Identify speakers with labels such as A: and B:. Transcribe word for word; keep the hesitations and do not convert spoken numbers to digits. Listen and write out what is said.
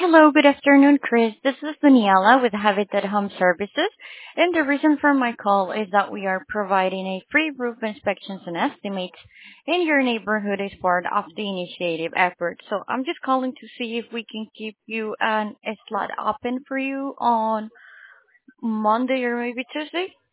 A: hello, good afternoon, Chris. This is Daniela with Habitat Home Services, and the reason for my call is that we are providing a free roof inspections and estimates in your neighborhood as part of the initiative effort. So I'm just calling to see if we can keep you an a slot open for you on Monday or maybe Tuesday.